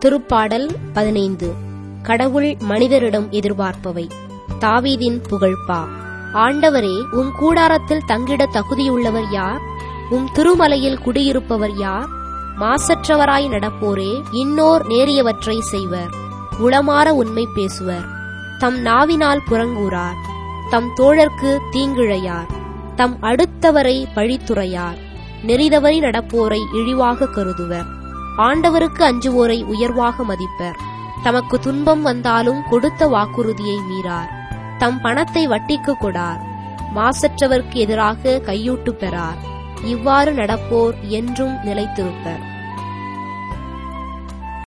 திருப்பாடல் 15. கடவுள் மனிதரிடம் எதிர்பார்ப்பவை. தாவீதின் புகழ்பா. ஆண்டவரே, உம் கூடாரத்தில் தங்கிட தகுதியுள்ளவர் யார்? உம் திருமலையில் குடியிருப்பவர் யார்? மாசற்றவராய் நடப்போரே, இன்னோர் நேரியவற்றை செய்வர். உளமாற உண்மை பேசுவர். தம் நாவினால் புறங்கூறார். தம் தோழர்க்கு தீங்கிழையார். தம் அடுத்தவரை பழித்துரையார். நெறிதவறி நடப்போரை இழிவாக கருதுவர். ஆண்டவருக்கு அஞ்சுவோரை உயர்வாக மதிப்பர். தமக்கு துன்பம் வந்தாலும் கொடுத்த வாக்குறுதியை மீறார். தம் பணத்தை வட்டிக்கு கொடார். மாசற்றவர்க்கு எதிராக கையூட்டு பெறார். இவ்வாறு நடப்போர் என்றும் நிலைத்திருப்பர்.